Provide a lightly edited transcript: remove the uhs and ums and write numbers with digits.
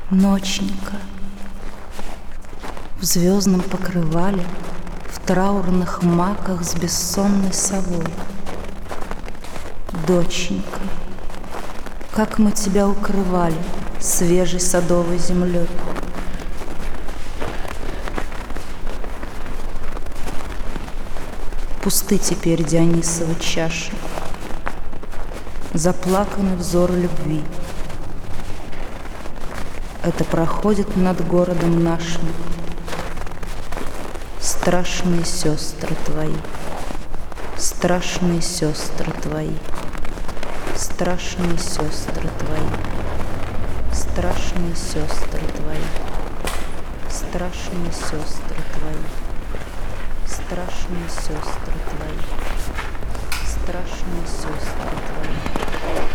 Ноченька, в звездном покрывале, в траурных маках с бессонной совой. Доченька, как мы тебя укрывали свежей садовой землей. Пусты теперь Дионисовы чаши, заплаканный взор любви. Это проходит над городом нашим страшные сестры твои, страшные сестры твои, страшные сестры твои, страшные сестры твои, страшные сестры твои, страшные сестры твои, страшные сестры твои.